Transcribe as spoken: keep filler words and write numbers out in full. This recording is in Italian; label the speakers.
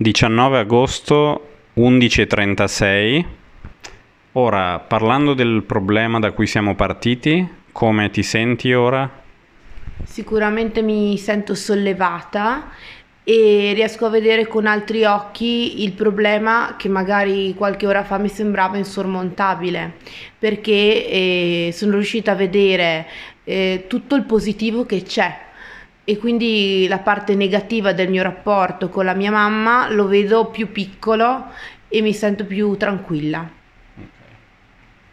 Speaker 1: diciannove agosto, undici e trentasei. Ora, parlando del problema da cui siamo partiti, come ti senti ora?
Speaker 2: Sicuramente mi sento sollevata e riesco a vedere con altri occhi il problema che magari qualche ora fa mi sembrava insormontabile, perché eh, sono riuscita a vedere eh, tutto il positivo che c'è e quindi la parte negativa del mio rapporto con la mia mamma lo vedo più piccolo e mi sento più tranquilla.